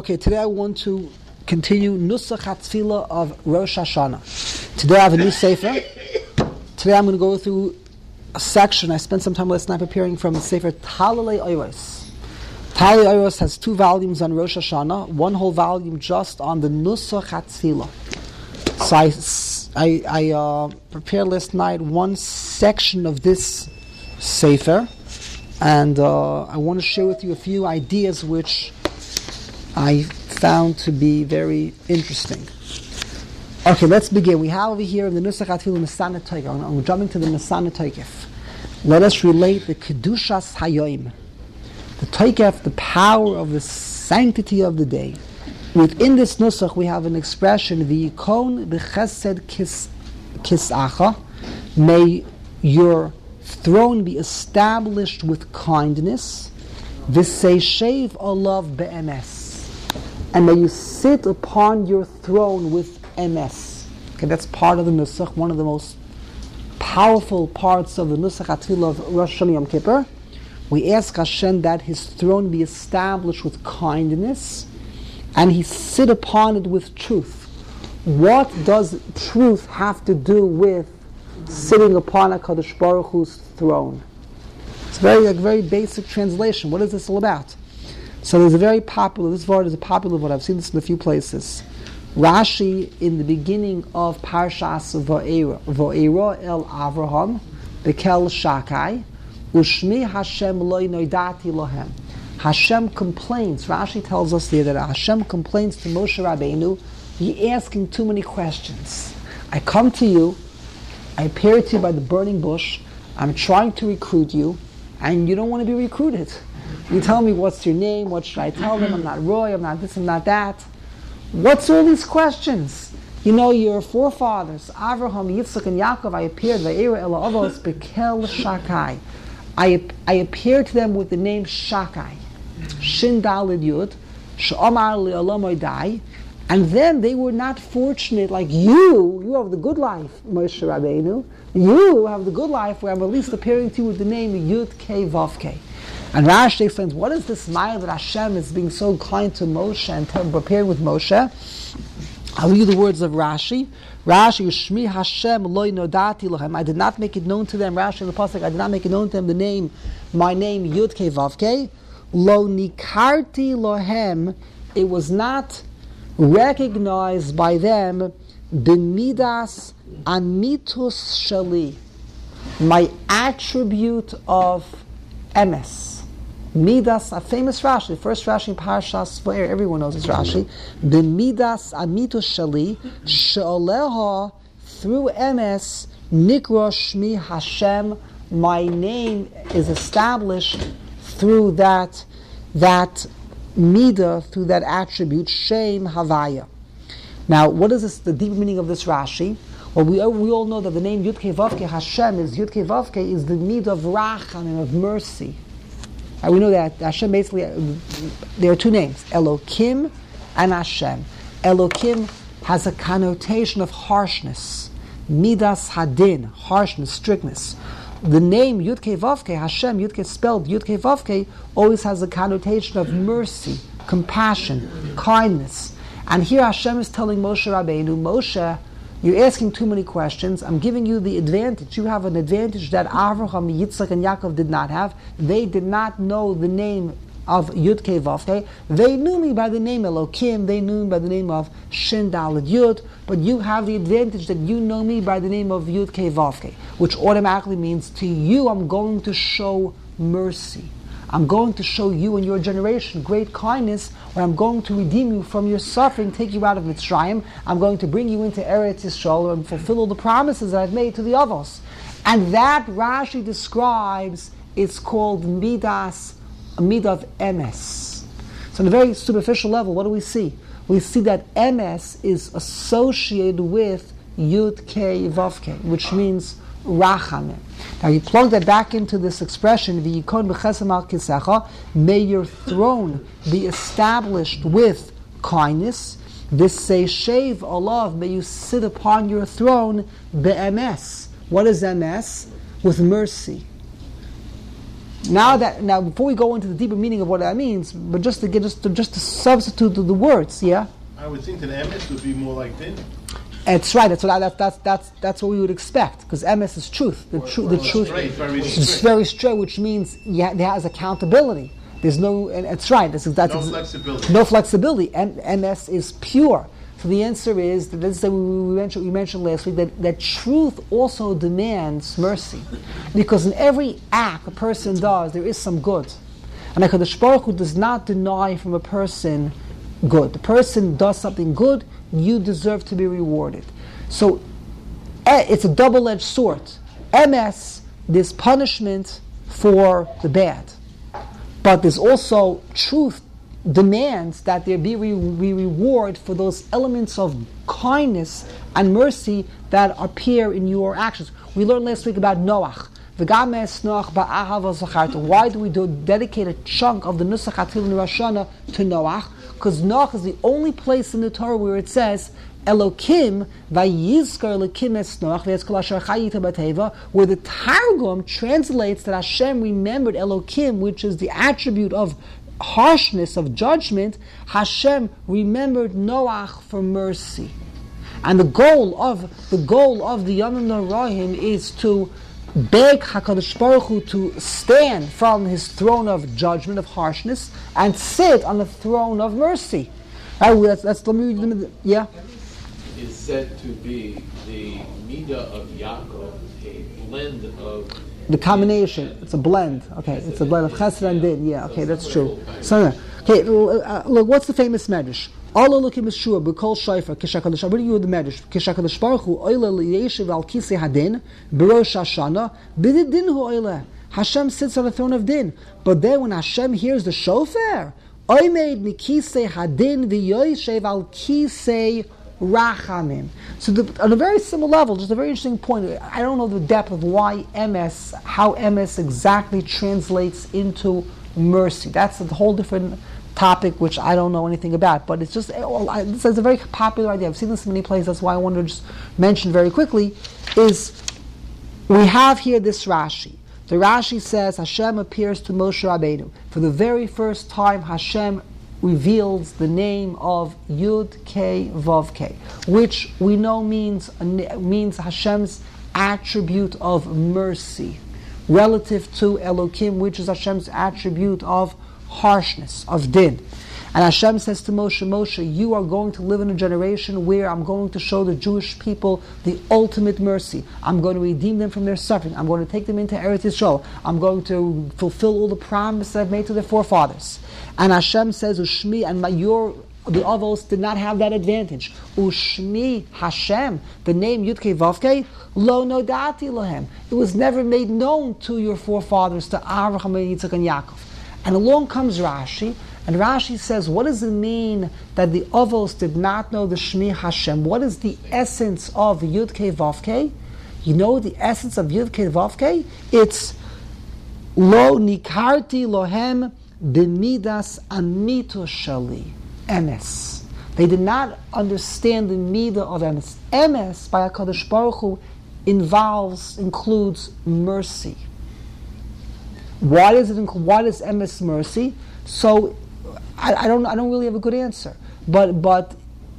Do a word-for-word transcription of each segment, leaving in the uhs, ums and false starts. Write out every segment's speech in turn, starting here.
Okay, today I want to continue Nusach HaTfilah of Rosh Hashanah. Today I have a new Sefer. Today I'm going to go through a section I spent some time last night preparing from the Sefer Talalei Oros. Talalei Oros has two volumes on Rosh Hashanah, one whole volume just on the Nusach HaTfilah. So I, I, I uh, prepared last night one section of this Sefer, and uh, I want to share with you a few ideas which I found to be very interesting. Okay, let's begin. We have over here in the Nusach HaTfilah Masana Toikef. I'm jumping to the Masana Toikef. Let us relate the Kedushas Hayoim, the Toikef, the power of the sanctity of the day. Within this Nusach, we have an expression, V'yikon b'chesed kisacha, may your throne be established with kindness, v'seishev olav be'emes, and may you sit upon your throne with M S. Okay, that's part of the Nusach, one of the most powerful parts of the Nusach HaTfilah of Rosh Hashanah Yom Kippur. We ask Hashem that His throne be established with kindness, and He sit upon it with truth. What does truth have to do with sitting upon HaKadosh Baruch Hu's throne? It's a very, like, very basic translation. What is this all about? So there's a very popular, this word is a popular word, I've seen this in a few places. Rashi, in the beginning of Parshas Va'era, Va'era el Avraham, Bekel Shakai, Ushmi Hashem loy noidati lohem. Hashem complains, Rashi tells us there that Hashem complains to Moshe Rabbeinu, you're asking too many questions. I come to you, I appear to you by the burning bush, I'm trying to recruit you, and you don't want to be recruited. You tell me what's your name, what should I tell them, I'm not Roy, I'm not this, I'm not that. What's all these questions? You know, your forefathers, Avraham, Yitzchak, and Yaakov, I appeared, Va'era el Avos, Bekel Shakai. I, I appeared to them with the name Shakai, Shin Dalid Yud, She'omar Le'olam Odai, and then they were not fortunate like you, you have the good life, Moshe Rabbeinu, you have the good life where I'm at least appearing to you with the name Yud Kei Vav Kei. And Rashi explains, what is this mile that Hashem is being so kind to Moshe and preparing with Moshe? I'll read the words of Rashi. Rashi, Shmi Hashem loy nodati lohem. I did not make it known to them, Rashi in the Pasuk, I did not make it known to them the name, my name, Yud Kei Vav Kei. Lo nikarti lohem. It was not recognized by them, b'midas amitus shali, my attribute of emes. Midas, a famous Rashi, the first Rashi in Parashas Va'era, everyone knows this Rashi. B'midas amitus shali, she'oleha, through emes, nikra shmi Hashem, my name is established through that, that Mida, through that attribute, Shem Havaya. Now, what is this, the deep meaning of this Rashi? Well, we, we all know that the name Yud Kei Vav Kei, Hashem is Yud Kei Vav Kei, is the need of Rachamim, of mercy. And we know that Hashem basically, there are two names, Elokim and Hashem. Elokim has a connotation of harshness, Midas Hadin, harshness, strictness. The name Yud Kei Vav Kei, Hashem, Yud Kei spelled Yud Kei Vav Kei, always has a connotation of mercy, compassion, kindness. And here Hashem is telling Moshe Rabbeinu, Moshe, you're asking too many questions. I'm giving you the advantage. You have an advantage that Avraham, Yitzchak, and Yaakov did not have. They did not know the name of Yud Kei Vav Kei. They knew me by the name Elokim. They knew me by the name of Shin Daled Yud. But you have the advantage that you know me by the name of Yud Kei Vav Kei, which automatically means to you I'm going to show mercy. I'm going to show you and your generation great kindness, where I'm going to redeem you from your suffering, take you out of Mitzrayim. I'm going to bring you into Eretz Yisrael and fulfill all the promises that I've made to the Avos. And that Rashi describes, it's called Midas, Midah of Emes. So on a very superficial level, what do we see? We see that Emes is associated with Yud Kei Vav Kei, which means Rachamim. Now you plug that back into this expression, V'yikon b'chesed al kisecha, may your throne be established with kindness. V'seishev olav, may you sit upon your throne be'emes. What is emes? With mercy. Now that now before we go into the deeper meaning of what that means, but just to get just to just to substitute the, the words, yeah. I would think that emes would be more like din. That's right. That's what I, that, that's that's that's what we would expect, because emes is truth. The, tru- well, the truth straight, very is straight. very straight, which means yeah, there has accountability. There's no, and it's right. That's, that's No ex- flexibility. No flexibility. And M S is pure. So the answer is that this is that we we mentioned we mentioned last week that, that truth also demands mercy, because in every act a person does there is some good, and HaKadosh Baruch Hu does not deny from a person good. The person does something good, you deserve to be rewarded. So eh, it's a double-edged sword. M S, there's punishment for the bad, but there's also truth demands that there be re- re- reward for those elements of kindness and mercy that appear in your actions. We learned last week about Noach. Why do we do dedicate a chunk of the Nusach Hatil Rosh Hashanah to Noach? Because Noach is the only place in the Torah where it says Elokim vayizkar Elokim es Noach v'yezkol asher chayita b'teva, where the Targum translates that Hashem remembered Elokim, which is the attribute of harshness of judgment. Hashem remembered Noach for mercy, and the goal of the goal of the Yamim Noraim is to beg HaKadosh Baruch Hu to stand from his throne of judgment, of harshness, and sit on the throne of mercy. Right, that's, that's the yeah. Is said to be the midah of Yaakov, a blend of the combination. It's a blend. Okay, it's a blend of Chesed and Din. Yeah, okay, that's true. So, okay, uh, look, what's the famous medrash? Allah looking Meshua b'kol shayfer kishakadosh. What do you the medrash? Kishakadosh Baruch Hu oila liyeshiv al kisei hadin b'rosh Hashanah b'din hu oila. Hashem sits on the throne of din. But then when Hashem hears the shofar, oimed mikisei hadin v'yoyeshiv al kisei rachamim. So the, on a very similar level, just a very interesting point. I don't know the depth of why M S, how M S exactly translates into mercy. That's a whole different topic which I don't know anything about. But it's just, this is a very popular idea. I've seen this in many places. That's why I wanted to just mention very quickly. Is we have here this Rashi. The Rashi says Hashem appears to Moshe Rabbeinu for the very first time. Hashem reveals the name of Yud Kei Vav Kei, which we know means means Hashem's attribute of mercy, relative to Elokim, which is Hashem's attribute of harshness, of din. And Hashem says to Moshe, Moshe, you are going to live in a generation where I'm going to show the Jewish people the ultimate mercy. I'm going to redeem them from their suffering. I'm going to take them into Eretz Yisrael. I'm going to fulfill all the promises I've made to their forefathers. And Hashem says, Ushmi, and my, your the Avos did not have that advantage. Ushmi Hashem, the name Yudkei Vavkei, lo nodati lohem. It was never made known to your forefathers, to Avraham, Yitzchak, and Yaakov. And along comes Rashi, and Rashi says, what does it mean that the Avos did not know the Shmi Hashem? What is the essence of Yudkei Vavkei? You know the essence of Yudkei Vavkei? It's lo nikarti lohem b'midas amitu shali. Emes. They did not understand the midah of emes. Emes by HaKadosh Baruch Hu involves, includes mercy. Why does it include, why does emes mercy? So I, I don't I don't really have a good answer. But but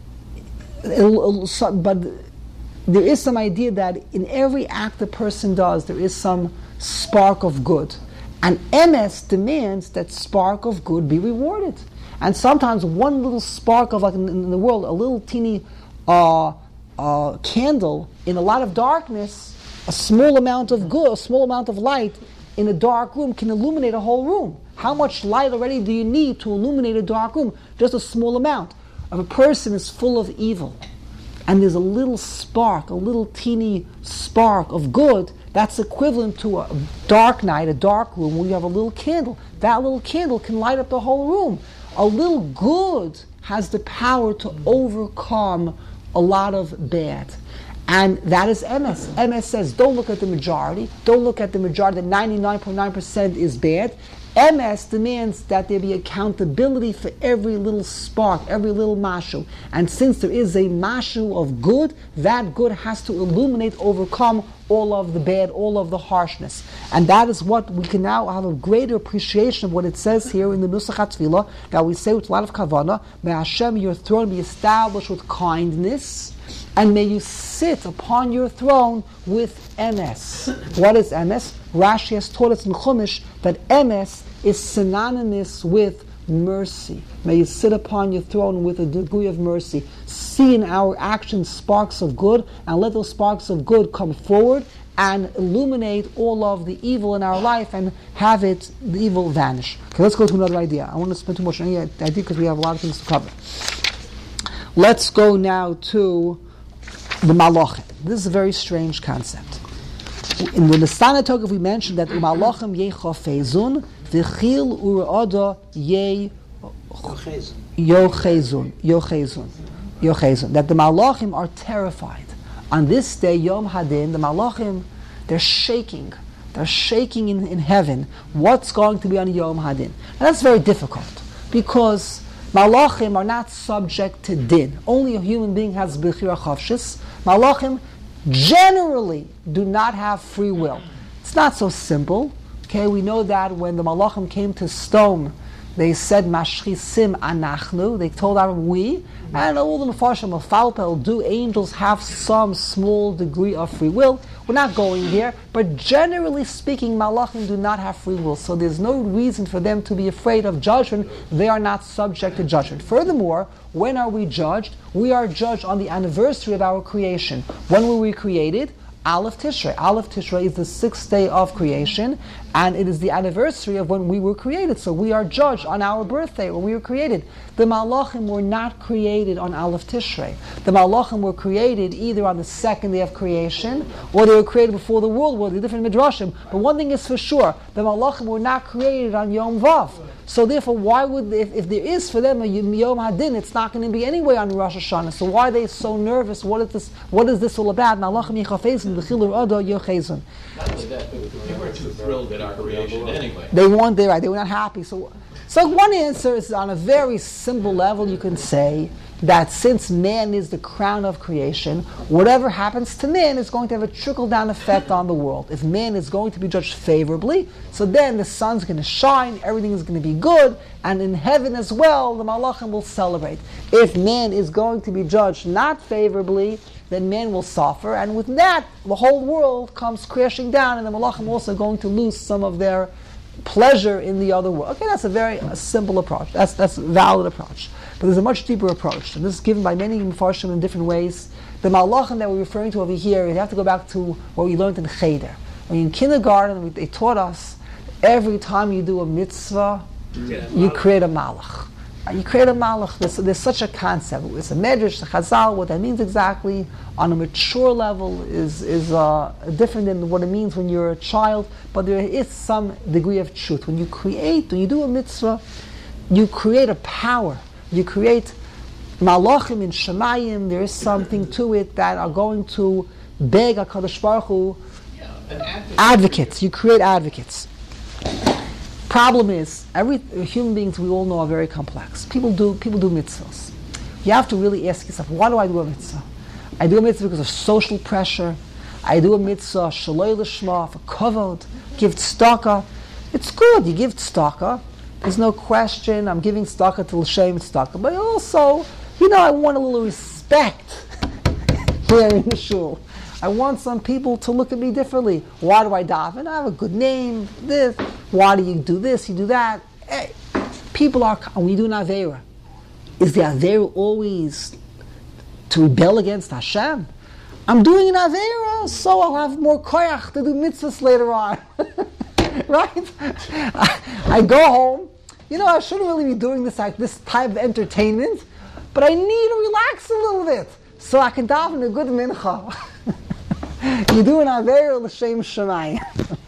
it'll, it'll, but there is some idea that in every act a person does there is some spark of good. And emes demands that spark of good be rewarded. And sometimes one little spark of, like in, in the world, a little teeny uh, uh, candle in a lot of darkness, a small amount of good, a small amount of light in a dark room can illuminate a whole room. How much light already do you need to illuminate a dark room? Just a small amount. If a person is full of evil, and there's a little spark, a little teeny spark of good, that's equivalent to a dark night, a dark room where you have a little candle. That little candle can light up the whole room. A little good has the power to overcome a lot of bad. And that is emes. Emes says, don't look at the majority. Don't look at the majority. The ninety-nine point nine percent is bad. Emes demands that there be accountability for every little spark, every little mashu. And since there is a mashu of good, that good has to illuminate, overcome all of the bad, all of the harshness. And that is what we can now have a greater appreciation of what it says here in the Nusach HaTfilah. Now we say with a lot of kavanah, may Hashem, your throne be established with kindness, and may you sit upon your throne with emes. What is emes? Rashi has taught us in Chumash that emes is synonymous with mercy. May you sit upon your throne with a degree of mercy. See in our actions sparks of good, and let those sparks of good come forward and illuminate all of the evil in our life and have it, the evil vanish. Okay, let's go to another idea. I want to spend too much on any idea because we have a lot of things to cover. Let's go now to the Malachim. This is a very strange concept. In the Nistana Tokef we mentioned that Malachim yechafezun v'chil urada ye yochezun yochezun yochezun, that the Malachim are terrified. On this day, Yom Hadin, the Malachim, they're shaking. They're shaking in, in heaven. What's going to be on Yom Hadin? And that's very difficult because Malachim are not subject to din. Only a human being has Bechira Chavshis. Malachim generally do not have free will. It's not so simple. Okay, we know that when the Malachim came to stone, they said Mashchisim Anachnu. They told them we, and all the Mefarshim of Falpel, do angels have some small degree of free will? We're not going here, but generally speaking, Malachim do not have free will, so there's no reason for them to be afraid of judgment. They are not subject to judgment. Furthermore, when are we judged? We are judged on the anniversary of our creation. When were we created? Aleph Tishrei. Aleph Tishrei is the sixth day of creation, and it is the anniversary of when we were created. So we are judged on our birthday when we were created. The Malachim were not created on Aleph Tishrei. The Malachim were created either on the second day of creation, or they were created before the world war. They're different midrashim. But one thing is for sure: the Malachim were not created on Yom Vav. So therefore, why would they, if, if there is for them a Yom Hadin, it's not going to be anyway on Rosh Hashanah. So why are they so nervous? What is this? What is this all about? Malachim yichafezun v'chilur odo yochezun. Not only that, but they weren't too thrilled at our creation anyway. They weren't there, right? They were not happy. So, so one answer is on a very simple level. You can say that since man is the crown of creation, whatever happens to man is going to have a trickle-down effect on the world. If man is going to be judged favorably, so then the sun's going to shine, everything is going to be good, and in heaven as well, the Malachim will celebrate. If man is going to be judged not favorably, then man will suffer, and with that, the whole world comes crashing down, and the Malachim also going to lose some of their pleasure in the other world. Okay, that's a very a simple approach. That's that's a valid approach. But there's a much deeper approach, and this is given by many Mefarshim in different ways. The Malachim that we're referring to over here, you have to go back to what we learned in Cheder. When in kindergarten, we, they taught us every time you do a mitzvah, yeah, you create a malach. You create a malach. There's, there's such a concept. It's a medrash, a chazal. What that means exactly on a mature level is is uh, different than what it means when you're a child. But there is some degree of truth. When you create, when you do a mitzvah, you create a power. You create malachim in Shemayim. There is something to it that are going to beg HaKadosh Baruch Hu, yeah, advocates. You create advocates. Problem is, every human beings we all know are very complex. People do people do mitzvahs. You have to really ask yourself, why do I do a mitzvah? I do a mitzvah because of social pressure. I do a mitzvah shaloi l'shma for kavod. Give tzedakah. It's good. You give tzedakah. There's no question. I'm giving tzedakah to l'shem tzedakah. But also, you know, I want a little respect here in the shul. I want some people to look at me differently. Why do I daven? I have a good name. This. Why do you do this? You do that. Hey, people are. When you do an avera, is the avera always to rebel against Hashem? I'm doing an avera, so I'll have more koyach to do mitzvahs later on. Right? I, I go home. You know, I shouldn't really be doing this like this type of entertainment, but I need to relax a little bit so I can daven a good mincha. You do an avera l'shem shemayim.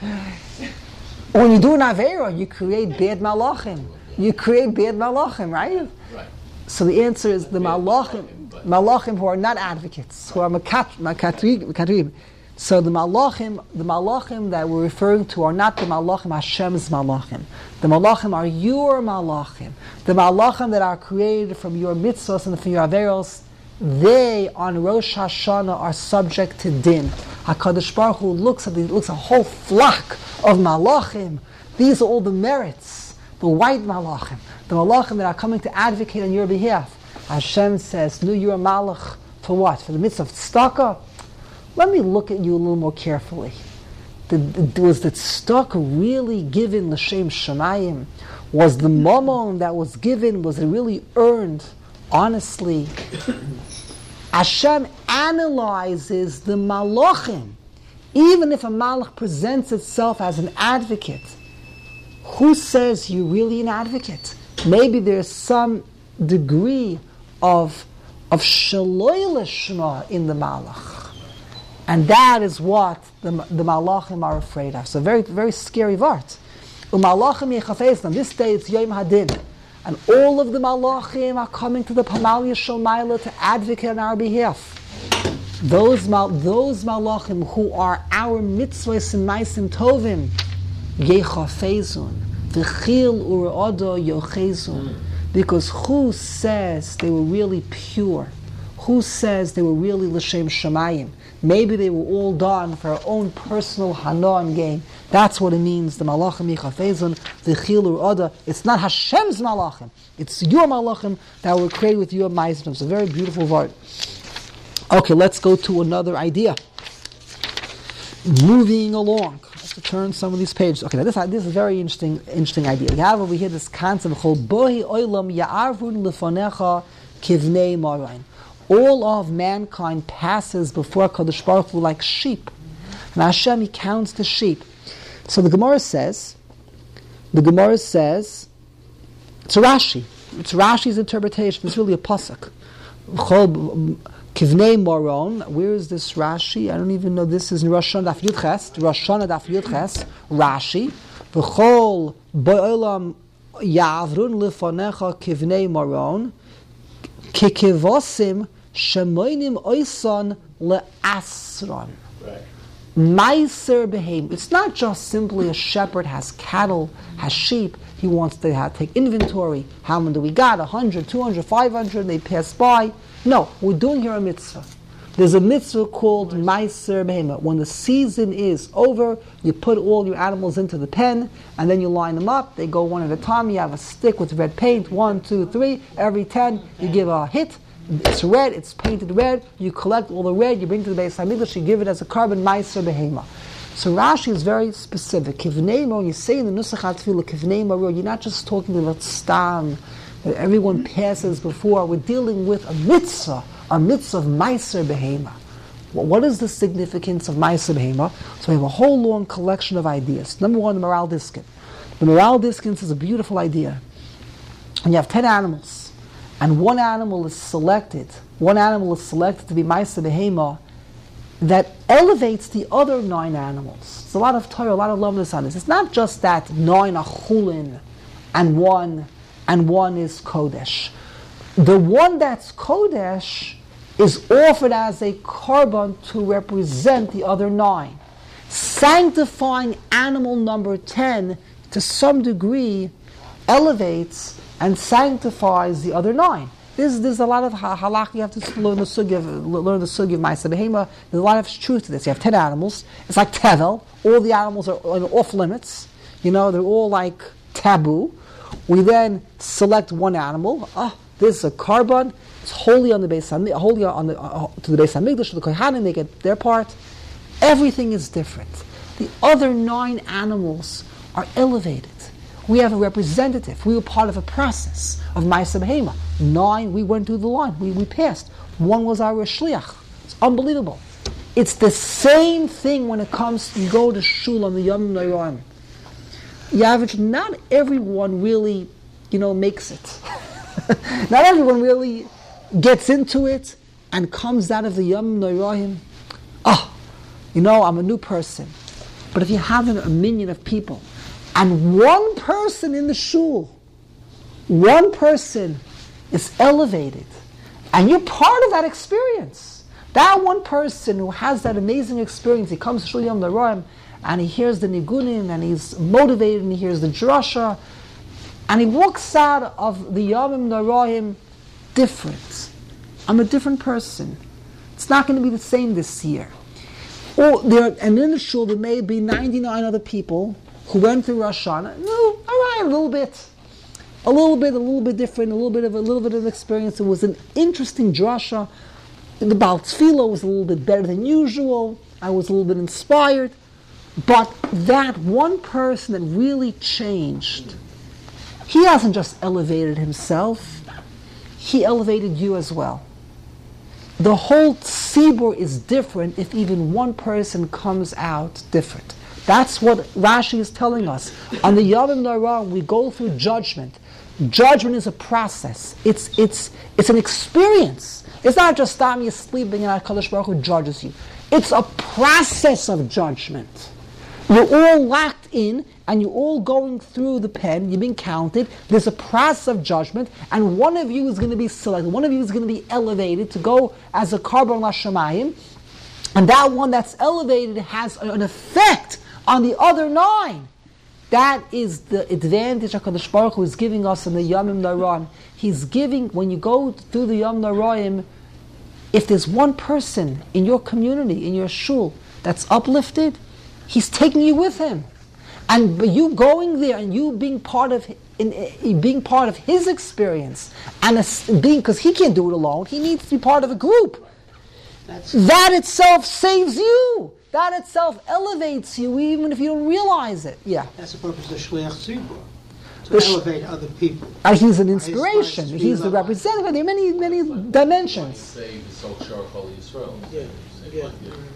When you do an avera, you create bad malachim. You create bad malachim, right? Right. So the answer is the malachim, malachim who are not advocates, who are makatrim. So the malachim, the malachim that we're referring to are not the malachim Hashem's malachim. The malachim are your malachim. The malachim that are created from your mitzvahs and from your averos. They on Rosh Hashanah are subject to din. HaKadosh Baruch Hu looks at the, looks at a whole flock of malachim. These are all the merits, the white malachim, the malachim that are coming to advocate on your behalf. Hashem says, no, you're a malach for what? For the mitzvah of tzedakah? Let me look at you a little more carefully. Did, was the tzedakah really given l'shem shamayim? Was the mammon that was given, was it really earned honestly? Hashem analyzes the malachim. Even if a malach presents itself as an advocate, who says you're really an advocate? Maybe there's some degree of of shaloi lishma in the malach, and that is what the the malachim are afraid of. So very very scary vart. Umalachim yechafeisnam. This day it's Yom Hadin, and all of the malachim are coming to the Pamalia Shomayla to advocate on our behalf. Those mal, those malachim who are our mitzvahs and maisim tovim, yechafezun, v'chil u'ra'odo yochezun. Because who says they were really pure? Who says they were really l'shem shamayim? Maybe they were all done for our own personal hana and gain. That's what it means. The malachim yechafezun, v'chil u'ra'odo. It's not Hashem's malachim. It's your malachim that were created with your maisim. It's a very beautiful word. Okay, let's go to another idea. Moving along. Let's turn some of these pages. Okay, now this, this is a very interesting interesting idea. We have over here this concept called Bohi Olam Ya'arvun Lefonecha Kivnei Marain. All of mankind passes before Kadosh Baruch Hu like sheep. And Hashem, He counts the sheep. So the Gemara says, the Gemara says, it's a Rashi. It's Rashi's interpretation. It's really a pasuk. Kivnei Moron, where is this Rashi? I don't even know. This is in Rosh Hashanah Daf Yud Ches, Rosh Hashanah Daf Yud Ches, Rashi. V'chol bo'olam ya'avrun lefonecha kivnei Moron, kikivosim shemoinim oison le'asron. Right. Meiser behem. It's not just simply a shepherd has cattle, has sheep. He wants to have, take inventory. How many do we got? A hundred, two hundred, five hundred. They pass by. No, we're doing here a mitzvah. There's a mitzvah called Meiser Behema. When the season is over, you put all your animals into the pen, and then you line them up. They go one at a time. You have a stick with red paint. One, two, three. Every ten, you give a hit. It's red. It's painted red. You collect all the red. You bring to the Beis Hamikdash. You give it as a carbon Meiser Behema. So Rashi is very specific. Kivnei Maro, you say in the Nusach HaTfilah, Kivnei Maro, you're not just talking about stam that everyone passes before. We're dealing with a mitzvah, a mitzvah of Meiser Behema. Well, what is the significance of Meiser Behema? So we have a whole long collection of ideas. Number one, the Maral Diskin. The Maral Diskin is a beautiful idea. And you have ten animals, and one animal is selected, one animal is selected to be Meiser Behema that elevates the other nine animals. There's a lot of Torah, a lot of loveness on this. It's not just that nine are chulin and one and one is Kodesh. The one that's Kodesh is offered as a korban to represent the other nine. Sanctifying animal number ten to some degree elevates and sanctifies the other nine. There's, there's a lot of halach. You have to learn the sugi of, learn the sugi of Ma'aseh Behema. There's a lot of truth to this. You have ten animals. It's like tevel. All the animals are off limits. You know, they're all like taboo. We then select one animal. Ah, this is a korban. It's holy on the Beis Hamikdash, holy on the uh, to the Beis Hamikdash, to the Kohanim. They get their part. Everything is different. The other nine animals are elevated. We have a representative. We were part of a process of Ma'aseh Behema. Nine, we went through the line. We, we passed. One was our shliach. It's unbelievable. It's the same thing when it comes to you go to shul on the Yom Noraim. Yavish, not everyone really, you know, makes it. Not everyone really gets into it and comes out of the Yom Noraim. Oh, you know, I'm a new person. But if you have a minion of people, and one person in the shul, one person is elevated, and you're part of that experience. That one person who has that amazing experience, he comes to Shul Yom Noraim, and he hears the nigunim, and he's motivated, and he hears the drasha, and he walks out of the Yom Noraim different. I'm a different person. It's not going to be the same this year. all there, and in the shul there may be ninety-nine other people who went through Rosh Hashanah. No, all right, a little bit, a little bit, a little bit different, a little bit of a little bit of experience. It was an interesting drasha. The Baal Tefillah was a little bit better than usual. I was a little bit inspired, but that one person that really changed, he hasn't just elevated himself; he elevated you as well. The whole tzibur is different if even one person comes out different. That's what Rashi is telling us. On the Yom Narah, we go through judgment. Judgment is a process. It's it's it's an experience. It's not just time you're sleeping and HaKadosh Baruch Hu judges you. It's a process of judgment. You're all locked in, and you're all going through the pen. You're being counted. There's a process of judgment, and one of you is going to be selected. One of you is going to be elevated to go as a Karban Lashamayim, and that one that's elevated has an effect on the other nine. That is the advantage HaKadosh Baruch Hu is giving us in the Yomim Noraim. He's giving, when you go through the Yom Noraim, if there's one person in your community, in your shul, that's uplifted, He's taking you with Him. And by you going there and you being part of in, in being part of His experience, and a, being, because He can't do it alone, He needs to be part of a group. That's that itself saves you. That itself elevates you, even if you don't realize it. Yeah. That's the purpose of Shliach Tzibur, to The sh- elevate other people. Uh, he's an inspiration. His- his He's the love. representative. There are many, many dimensions. Say the Sochar Chol Yisrael. Yeah, yeah.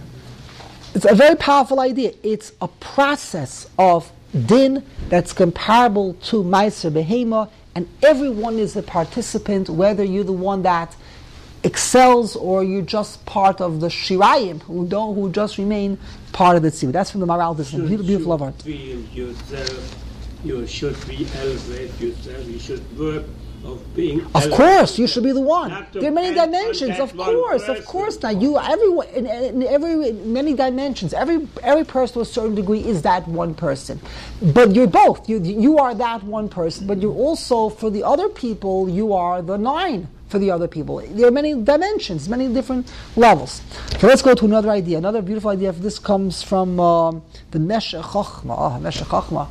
It's a very powerful idea. It's a process of din that's comparable to Meiser Behema, and everyone is a participant, whether you're the one that excels or you're just part of the Shirayim who don't, who just remain part of the tzibur. That's from the Maral. This is a beautiful, beautiful love art. Feel yourself. You should be elevate yourself. You should work of being. Of elevated. course, you should be the one. Not to There are many depend on dimensions. that Of one course, of person. course. Now you, everyone, in, in every many dimensions. Every every person to a certain degree is that one person. But you're both. You you are that one person. But you're also, for the other people, you are the nine for the other people. There are many dimensions, many different levels. So let's go to another idea. Another beautiful idea. This comes from um, the Meshech Chochma. Oh, Meshech Chochma.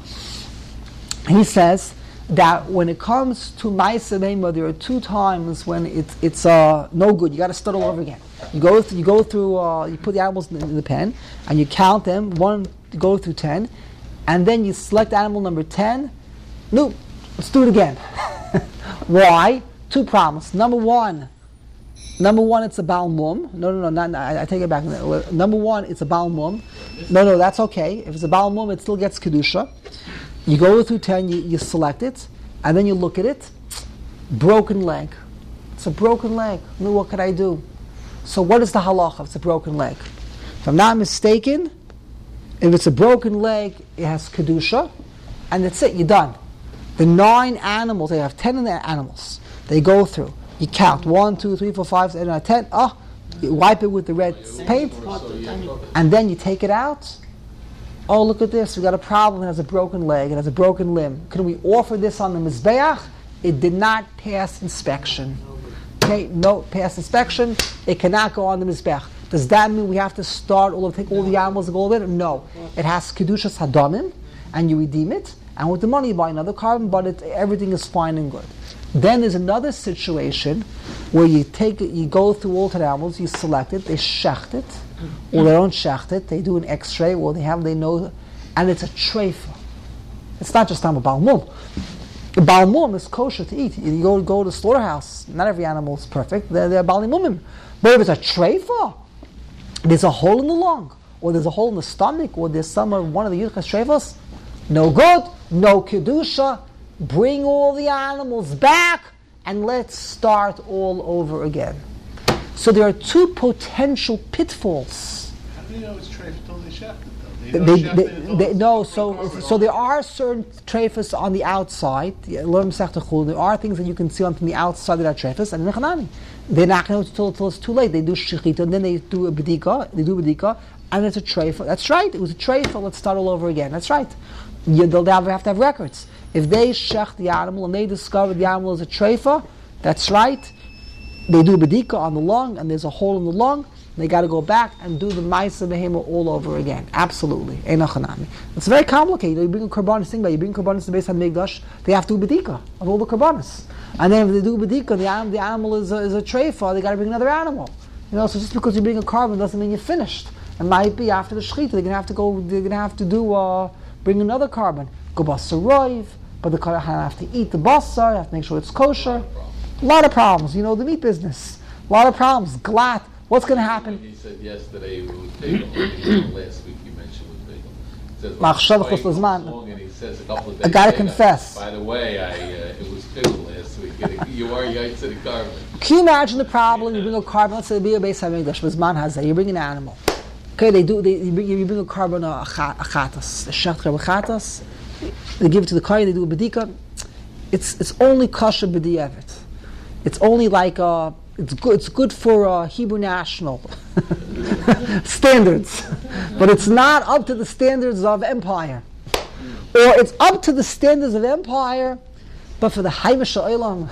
He says that when it comes to Ma'aseh Behema, there are two times when it's it's uh, no good. You got to start all over again. You go through, you go through, uh, you put the animals in the, in the pen, and you count them. One, you go through ten, and then you select animal number ten. No, let's do it again. Why? Two problems. Number one, number one, it's a Baal Mum. No, no, no, not, I, I take it back. Number one, it's a Baal Mum. No, no, that's okay. If it's a Baal Mum, it still gets Kedusha. You go through ten, you, you select it, and then you look at it. Broken leg. It's a broken leg. No, what could I do? So what is the halacha if it's a broken leg? If I'm not mistaken, if it's a broken leg, it has Kedusha, and that's it, you're done. The nine animals, they have ten in the animals. They go through. You count. One, two, three, four, five, seven, eight, ten. Oh, you wipe it with the red paint, and then you take it out. Oh, look at this. We got a problem. It has a broken leg. It has a broken limb. Can we offer this on the Mizbeach? It did not pass inspection. Okay, no, pass inspection. It cannot go on the Mizbeach. Does that mean we have to start all of, take all the animals and go over it? No. It has Kedushas Hadamim, and you redeem it, and with the money you buy another carbon, but it, everything is fine and good. Then there's another situation where you take it, you go through all the animals, you select it, they shecht it, or they don't shecht it, they do an X-ray, or they have, they know, and it's a treifa. It's not just time about mum. The Baal Mum is kosher to eat. You go go to the slaughterhouse. Not every animal is perfect. They're, they're Baal Mumim. But if it's a treifa, there's a hole in the lung, or there's a hole in the stomach, or there's some of one of the Yuchas treifas, no good, no kedusha. Bring all the animals back, and let's start all over again. So there are two potential pitfalls. How do you know it's treif totally shafted though? They, know they, shafted they, is all- they, no, it's so covered so all- there are certain treifas on the outside. There are things that you can see on from the outside that are treifas, and nechanami. They're not going to know until it's too late. They do shechita, and then they do a bedika. They do a bedika, and it's a treifa. That's right. It was a treifa. Let's start all over again. That's right. You, they'll never have to have records. If they shech the animal and they discover the animal is a treifa, that's right. They do a bedika on the lung, and there's a hole in the lung. They got to go back and do the Ma'aseh Behema all over again. Absolutely. It's very complicated. You bring a Karbanis, think about it. You bring Karbanis to the Beis HaMikdash, they have to do Bedika of all the Karbanis. And then if they do Bedika, the animal, the animal is a, is a treifa, they got to bring another animal. You know, so just because you bring a carbon doesn't mean you're finished. It might be after the Shechita, they're going to have to go, they're going to have to do, uh, bring another carbon. Go Basaroiv, but the Kohen have to eat the basar, you have to make sure it's kosher. A lot of problems, you know, the meat business. A lot of problems. Glat. What's going to happen? He said yesterday with Bagel, last week you mentioned with Bagel. He says, Machshav well, Chus Lazman. long, and he says a couple of days I got to later, confess. By the way, I uh, it was Bagel last week. You are Yaitz to the carbon. Can you imagine the problem? You bring a carbon, let's say be a Beis HaMikdash, Lazman has that. You bring an animal. Okay, they do. They, you, bring, you bring a carbon, a chatas, a shechta chatas. They give it to the Kohen, they do a bedika. It's it's only kosher b'di'evet. It's only like uh, it's good. It's good for uh, Hebrew national standards, but it's not up to the standards of empire, or it's up to the standards of empire, but for the Haivish Olam,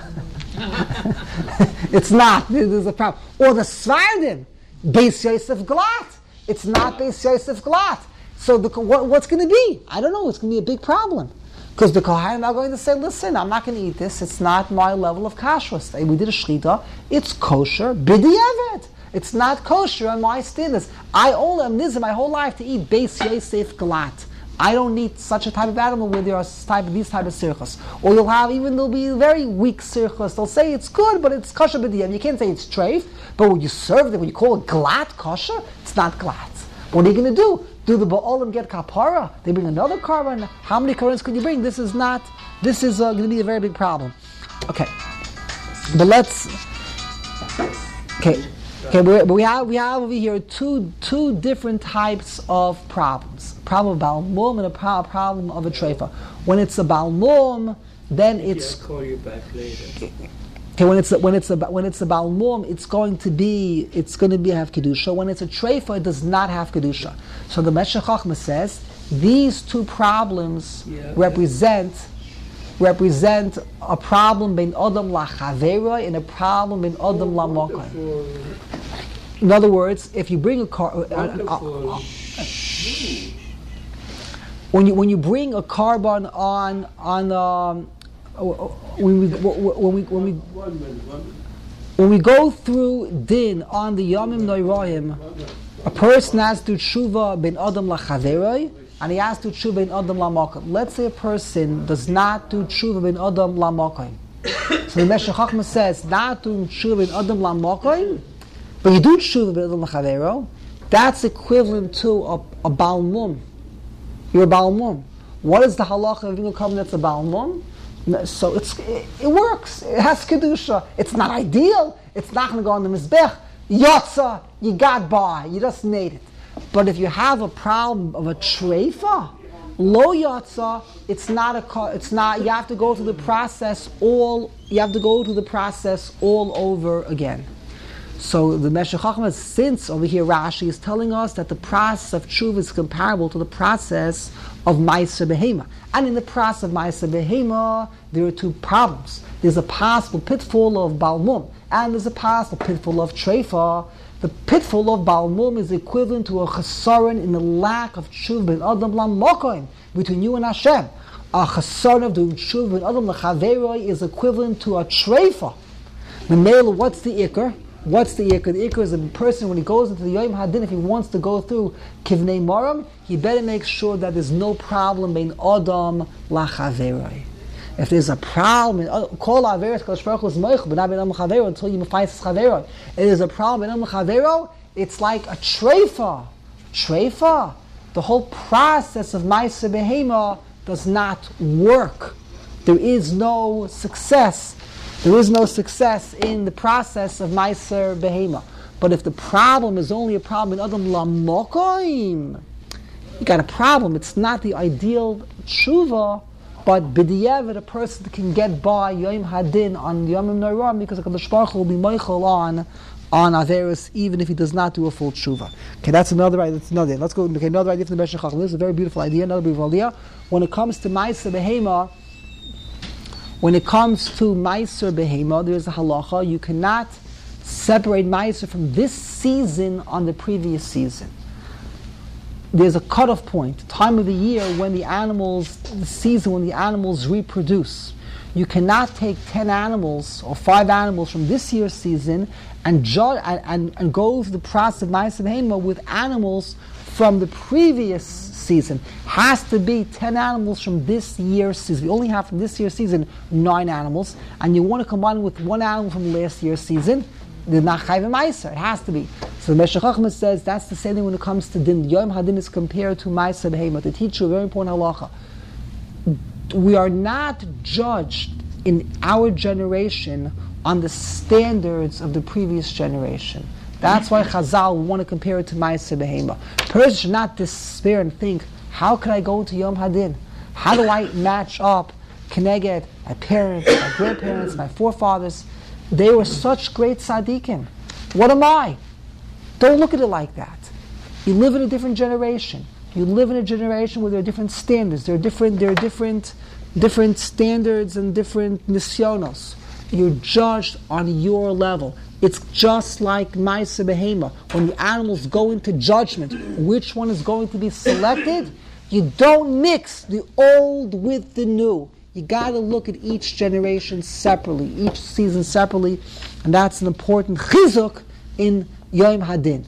it's not. There's a problem. Or the Svardim, Beis Yosef Glat. It's not Beis Yosef Glat. So the, what, what's going to be? I don't know. It's going to be a big problem. Because the Kohanim are going to say, listen, I'm not going to eat this. It's not my level of kashrus. We did a shechita. It's kosher b'di'evet. It's not kosher on my standards. I only am nizim my whole life to eat Beis Yosef Glat. I don't need such a type of animal where there are type of, these type of sirchas. Or you'll have, even there'll be very weak sirchas. They'll say it's good, but it's kosher b'di'evet. You can't say it's treif, but when you serve it, when you call it glat kosher, it's not glat. What are you going to do? Do the Ba'olim get kapara? They bring another carbon. How many carbons could you bring? This is not, this is uh, going to be a very big problem. Okay. But let's, okay. Okay, we, we have we have over here two two different types of problems. A problem of Balmum and a pro- problem of a treifa. When it's a Balmum, then it's... I'll call you back later. Okay, when it's a, when it's a, when it's a balmum, it's going to be it's going to be have kedusha. When it's a treifa, it does not have kedusha. So the Meshech Chochmah says these two problems yeah, represent yeah. represent a problem between adam lachaveroi and a problem between adam lamokai. In other words, if you bring a car, uh, uh, uh, when you when you bring a carbon on on. Um, When we when we when we when we go through din on the Yomim Noirahim, a person has to tshuva ben adam lachaveroi, and he has to tshuva ben adam lamakom. Let's say a person does not do tshuva ben adam lamakom. So the Meshech Chochmah says not doing tshuva ben adam lamakom, but you do tshuva ben adam lachavero. That's equivalent to a, a balmum. You're a balmum. What is the halacha of being a carbon that's a balmum? So it's, it, it works. It has kedusha. It's not ideal. It's not going to go on the mizbech. Yotza, you got by. You just made it. But if you have a problem of a treifa, lo yotza, it's not a. It's not. You have to go through the process all. You have to go through the process all over again. So the Meshech Chochmah, since over here Rashi is telling us that the process of tshuva is comparable to the process of Ma'aser Behema. And in the process of Ma'aser Behema, there are two problems. There's a possible pitfall of Balmum, and there's a possible pitfall of Treifa. The pitfall of Balmum is equivalent to a chesaron in the lack of tshuva ben adam lamokoim, between you and Hashem. A chesaron of doing tshuva ben adam lachaveroi is equivalent to a Treifa. The male, what's the ikar? What's the ikar? The ikar is a person, when he goes into the Yom Hadin, if he wants to go through Kivnei Moram, he better make sure that there's no problem in Adam lachaveroi. If there's a problem, call Averis Kadosh Baruch Hu is moich, but not ben Adam chavero until you find chavero. If there's a problem in Adam chavero, it's like a treifa. Treifa. The whole process of Ma'aser Behema does not work. There is no success. There is no success in the process of Ma'aser Behema. But if the problem is only a problem in Adam Lamokoim, you got a problem. It's not the ideal tshuva, but b'di'evet, a person can get by Yom Hadin on Yomim Noram because the Kadosh Baruch Hu will be meichel on on Averis even if he does not do a full tshuva. Okay, that's another idea. That's another idea. Let's go. Okay, another idea from the Meshech Chochmah. This is a very beautiful idea. Another beautiful idea. When it comes to Ma'aser Behema, when it comes to Ma'aser Behema, there's a halacha. You cannot separate Ma'aser from this season on the previous season. There's a cutoff point, time of the year when the animals, the season when the animals reproduce. You cannot take ten animals or five animals from this year's season and ju- and, and, and go through the process of Ma'aser Behema with animals from the previous season. Has to be ten animals from this year's season. We only have from this year's season nine animals, and you want to combine with one animal from last year's season. They're not chayv ma'aser. It has to be. So the Meshech Chochmah says that's the same thing when it comes to din. Yom Hadin is compared to Ma'aser Behema to teach you a very important halacha. We are not judged in our generation on the standards of the previous generation. That's why Chazal want to compare it to Ma'aser Behema. Person should not despair and think, how can I go to Yom Hadin? How do I match up Keneged, my parents, my grandparents, my forefathers? They were such great tzaddikim. What am I? Don't look at it like that. You live in a different generation. You live in a generation where there are different standards. There are different, there are different, different standards and different nisyonos. You're judged on your level. It's just like Ma'aser Behema. When the animals go into judgment, which one is going to be selected? You don't mix the old with the new. You got to look at each generation separately, each season separately, and that's an important chizuk in Yom Hadin.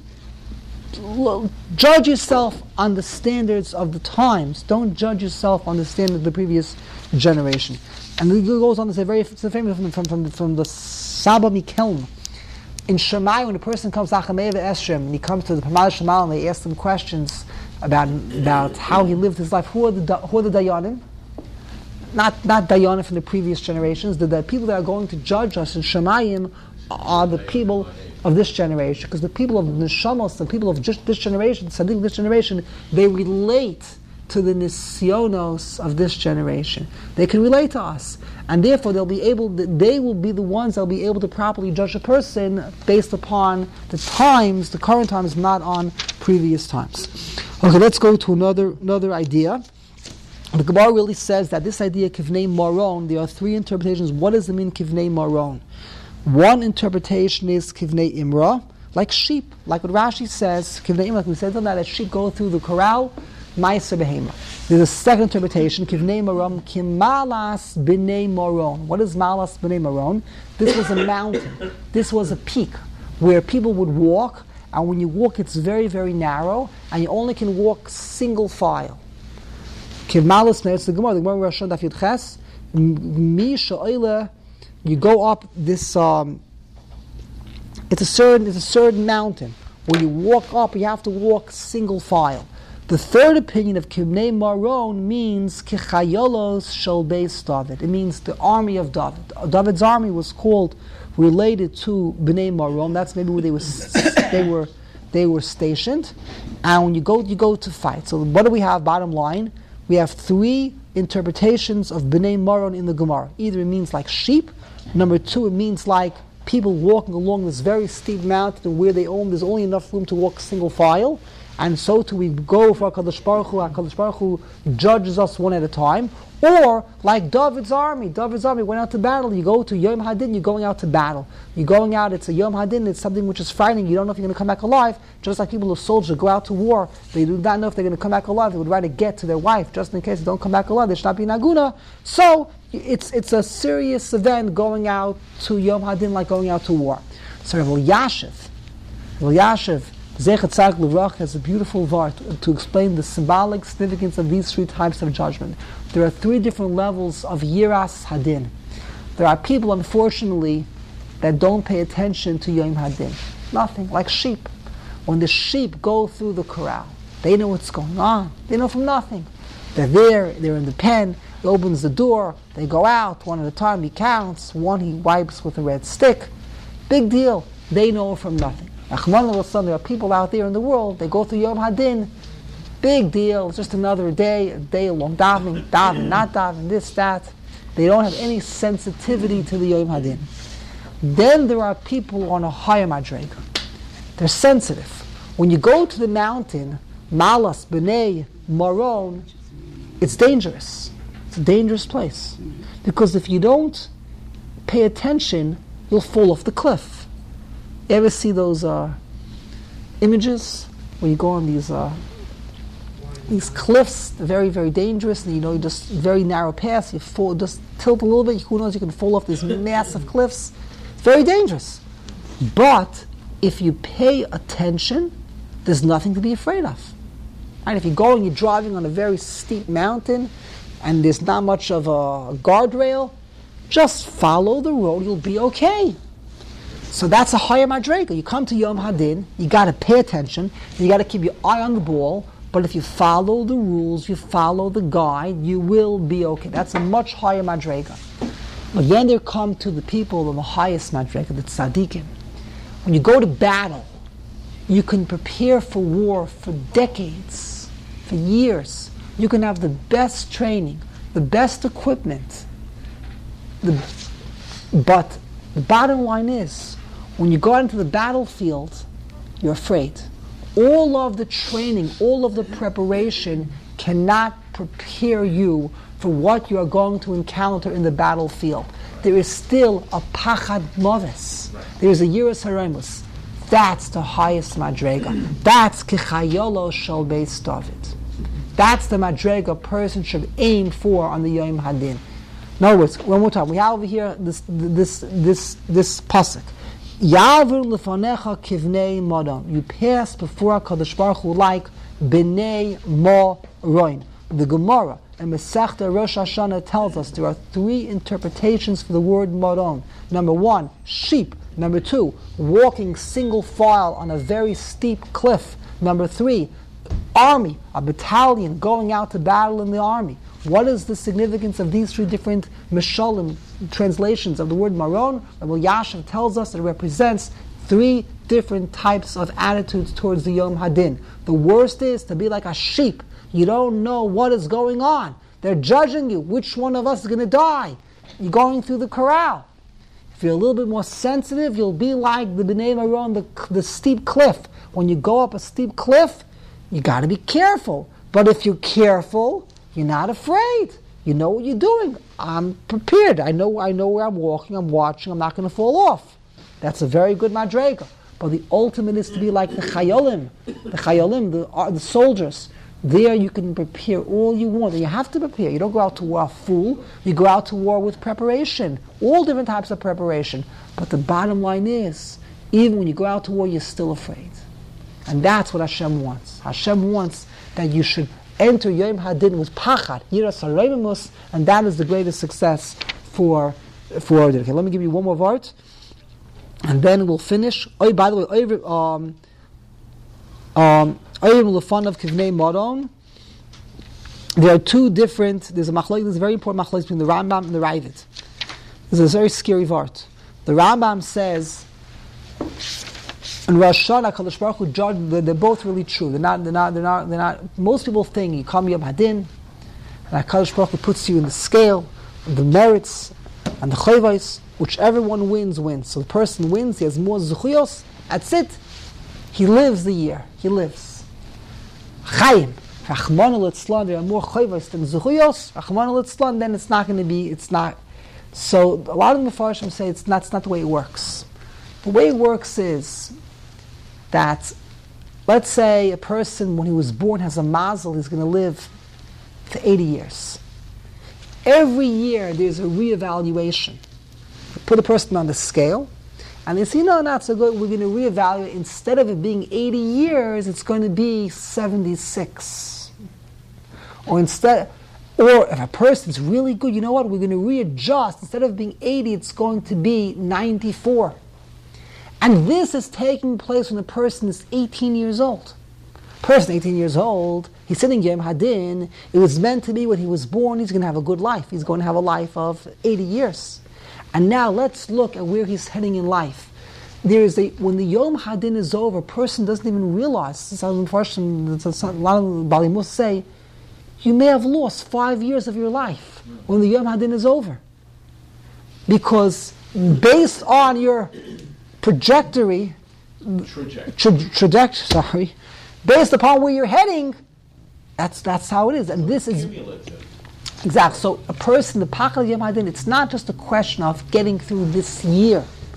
Judge yourself on the standards of the times. Don't judge yourself on the standards of the previous generation. And it goes on to say very it's famous from, from, from, from the Saba Mikelm. In Shemai, when a person comes to Achamei Eshem, and he comes to the Pamad Shemal, and they ask him questions about, about how he lived his life, who are the, who are the Dayanim? Not not Dayanim from the previous generations. The, the people that are going to judge us in Shemayim are the people of this generation, because the people of the Neshamos, the people of just this generation, Tzaddik this generation, they relate to the Nisyonos of this generation. They can relate to us, and therefore they'll be able. They will be the ones that'll be able to properly judge a person based upon the times, the current times, not on previous times. Okay, let's go to another another idea. The Gemara really says that this idea, Kivnei Maron, there are three interpretations. What does it mean, Kivnei Maron? One interpretation is Kivnei Imra, like sheep, like what Rashi says, Kivnei Imra, like we said, that sheep go through the corral, Ma'aser Behema. There's a second interpretation, Kivnei Maron, Kimalas B'nei Maron. What is Malas B'nei Maron? This was a mountain. This was a peak where people would walk, and when you walk, it's very, very narrow, and you only can walk single file. Kimalas, it's the Gemara, the Gemara Rosh Daf Yud Ches, Mi Sha'ila, you go up this, um, it's a certain, it's a certain mountain. When you walk up, you have to walk single file. The third opinion of Kivnei Maron means Kichayolos Shel Beis David. It means the army of David. David's army was called, related to Bnei Maron. That's maybe where they were, they were, they were stationed. And when you go, you go to fight. So what do we have? Bottom line, we have three interpretations of Bnei Maron in the Gemara. Either it means like sheep. Number two, it means like people walking along this very steep mountain where they own, there's only enough room to walk single file. And so too we go for HaKadosh Baruch Hu, HaKadosh Baruch Hu judges us one at a time. Or, like David's army, David's army went out to battle. You go to Yom Hadin, you're going out to battle. You're going out, it's a Yom Hadin, it's something which is frightening. You don't know if you're going to come back alive. Just like people who soldiers go out to war, they do not know if they're going to come back alive. They would rather get to their wife, just in case they don't come back alive. They should not be naguna. So, it's it's a serious event going out to Yom Hadin like going out to war. So Rav Elyashiv, Rav Elyashiv, Zechat Tzaddik L'Vrach has a beautiful vart to, to explain the symbolic significance of these three types of judgment. There are three different levels of Yiras Hadin. There are people, unfortunately, that don't pay attention to Yom Hadin. Nothing, like sheep. When the sheep go through the corral, they know what's going on. They know from nothing. They're there, they're in the pen, he opens the door, they go out, one at a time, he counts, one he wipes with a red stick. Big deal. They know from nothing. There are people out there in the world, they go through Yom Hadin, big deal, it's just another day, a day long davening, davening, not davening, this, that. They don't have any sensitivity to the Yom Hadin. Then there are people on a higher madrega. They're sensitive. When you go to the mountain, Malas, B'nei, Maron, it's dangerous. It's a dangerous place. Because if you don't pay attention, you'll fall off the cliff. You ever see those uh, images where you go on these uh, these cliffs, they're very, very dangerous, and you know, you just very narrow paths, you fall, just tilt a little bit, who knows, you can fall off these massive cliffs. It's very dangerous. But if you pay attention, there's nothing to be afraid of. Right? If you're going, you're driving on a very steep mountain, and there's not much of a guardrail, just follow the road, you'll be okay. So that's a higher madrega. You come to Yom Hadin, you got to pay attention, you got to keep your eye on the ball, but if you follow the rules, you follow the guide, you will be okay. That's a much higher madrega. But then there come to the people of the highest madrega, the tzaddikim. When you go to battle, you can prepare for war for decades, for years. You can have the best training, the best equipment. The, but the bottom line is, when you go out into the battlefield, you're afraid. All of the training, all of the preparation cannot prepare you for what you are going to encounter in the battlefield. There is still a pachad moves. There is a yiras haremus. That's the highest madrega. That's kichayolo shel beis David. That's the madrega a person should aim for on the Yom Hadin. In other words, one more time, we have over here this this this this pasuk. Ya'avur lefanecha kivnei modon. You pass before HaKadosh Baruch Hu like b'nei moron. The Gemara and Masechta Rosh Hashanah tells us there are three interpretations for the word moron. Number one, sheep. Number two, walking single file on a very steep cliff. Number three, army, a battalion going out to battle in the army. What is the significance of these three different Mishalim translations of the word maron? Rabbi Yashav tells us that it represents three different types of attitudes towards the Yom Hadin. The worst is to be like a sheep. You don't know what is going on. They're judging you. Which one of us is going to die? You're going through the corral. If you're a little bit more sensitive, you'll be like the Bnei Maron, the, the steep cliff. When you go up a steep cliff, you got to be careful. But if you're careful, you're not afraid. You know what you're doing. I'm prepared. I know I know where I'm walking. I'm watching. I'm not going to fall off. That's a very good madrega. But the ultimate is to be like the chayolim, the chayolim, the, uh, the soldiers. There you can prepare all you want. You have to prepare. You don't go out to war a fool. You go out to war with preparation. All different types of preparation. But the bottom line is, even when you go out to war, you're still afraid. And that's what Hashem wants. Hashem wants that you should enter Yom Hadin with pachad, yiras haremus, and that is the greatest success for for Okay, let me give you one more word, and then we'll finish. Oh, by the way, um, um, of Kivnei Moron. There are two different. There's a machlok. There's a very important machlok between the Rambam and the Ravid. This is a very scary word. The Rambam says, and Rosh Hashanah, Kadosh Baruch Hu judge. They're, they're both really true. They're not. They're not. They're not. They're not. Most people think you come Yom Hadin, and Kadosh Baruch Hu puts you in the scale, the merits, and the chayvos. Whichever one wins, wins. So the person wins. He has more zuchuyos. That's it. He lives the year. He lives. Chaim. Rachmana litzlan. There are more chayvos than zuchuyos. Rachmana litzlan. Then it's not going to be. It's not. So a lot of the Mefarshim say it's not. It's not the way it works. The way it works is that, let's say a person, when he was born, has a mazel, he's going to live to eighty years. Every year there's a reevaluation. You put a person on the scale, and they say, no, not so good, we're going to reevaluate. Instead of it being eighty years, it's going to be seventy-six. Or instead, or if a person's really good, you know what, we're going to readjust. Instead of being eighty, it's going to be ninety-four. And this is taking place when the person is eighteen years old. Person eighteen years old, he's sitting Yom Hadin. It was meant to be when he was born, he's going to have a good life. He's going to have a life of eighty years. And now let's look at where he's heading in life. There is a, when the Yom Hadin is over, a person doesn't even realize, this is how a lot of Balimus say, you may have lost five years of your life when the Yom Hadin is over. Because based on your trajectory, Trajectory. tra- trajectory, sorry, based upon where you're heading, that's that's how it is. And this is Cumulative. exactly. So a person, the Pachal Yom Hadin, it's not just a question of getting through this year.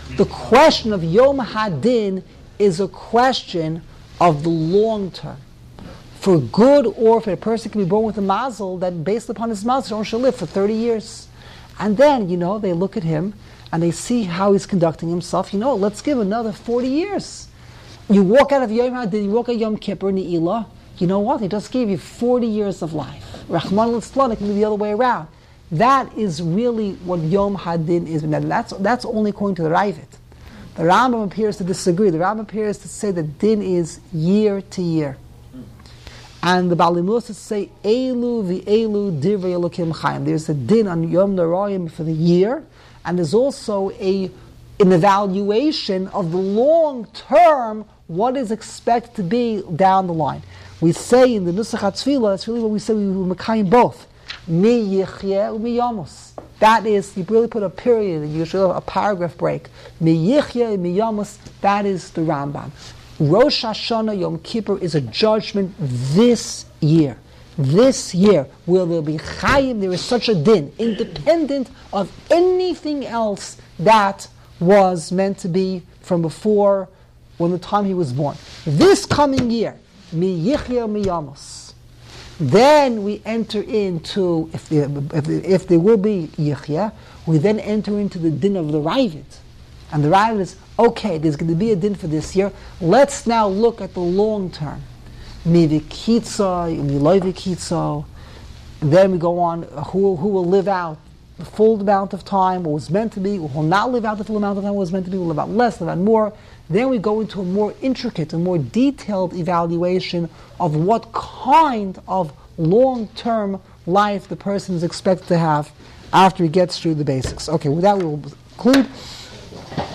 The question of Yom Hadin is a question of the long term. For good or for a person can be born with a mazel that based upon his mazel shall live for thirty years. And then, you know, they look at him and they see how he's conducting himself. You know, let's give another forty years. You walk out of Yom Hadin, you walk out of Yom Kippur, Ne'ilah, you know what? He just gave you forty years of life. Rahman al-Islam, it can be the other way around. That is really what Yom Hadin is. Now, that's, that's only according to the Ravid. The Rambam appears to disagree. The Rambam appears to say that din is year to year. And the Baalei Mussar say, Elu v'elu divrei Elokim Chaim. There's a din on Yom Noraim for the year, and there's also a an evaluation of the long term, what is expected to be down the line. We say in the Nusach HaTfilah, it's really what we say, we will Mekayim both. Mi yichye u'mi yamus. That is, you really put a period, you should have a paragraph break. Mi yichye u'mi yamus, that is the Rambam. Rosh Hashanah Yom Kippur is a judgment this year. This year, will there be chayim, there is such a din, independent of anything else that was meant to be from before, when the time he was born. This coming year, mi yichya mi yamos. Then we enter into, if there, if, there, if there will be yichya, we then enter into the din of the Ravid. And the Ravid is, okay, there's going to be a din for this year. Let's now look at the long term. Mi v'kitza, mi loy v'kitza. Then we go on, who, who will live out the full amount of time, what was meant to be, will not live out the full amount of time, what was meant to be, will live out less, live out more. Then we go into a more intricate, a more detailed evaluation of what kind of long-term life the person is expected to have after he gets through the basics. Okay, with that we will conclude.